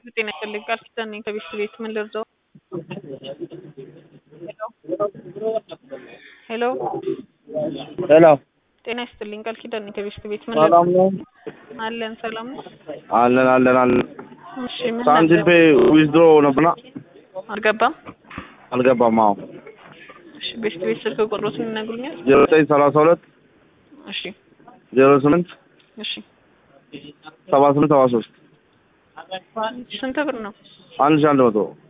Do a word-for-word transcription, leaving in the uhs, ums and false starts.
ጤና ይስጥልኝ ቃል ኪዳን ነኝ ከቤት ቤት ምን ልርዳው? ሄሎ ሄሎ ጤና ይስጥልኝ ቃል ኪዳን ነኝ ከቤት ቤት ምን ሰላም ልርዳው? ነው? አለን ሰላም ነው። አለን አለን አለን። እሺ ምን ሳንቲም ነበር? ፔይ ዊዝድሮ ነበርና አልገባም። አልገባም። አዎ እሺ ቤት ቤት ስልክ ቁጥሩን ይነግሩኛል? ዜሮ ዘጠኝ ሰላሳ ሁለት እሺ ዜሮ ስምንት እሺ ሰባ ስምንት ሰባ ሶስት ስንት ብር ነው? አንድ ሺህ አንድ መቶ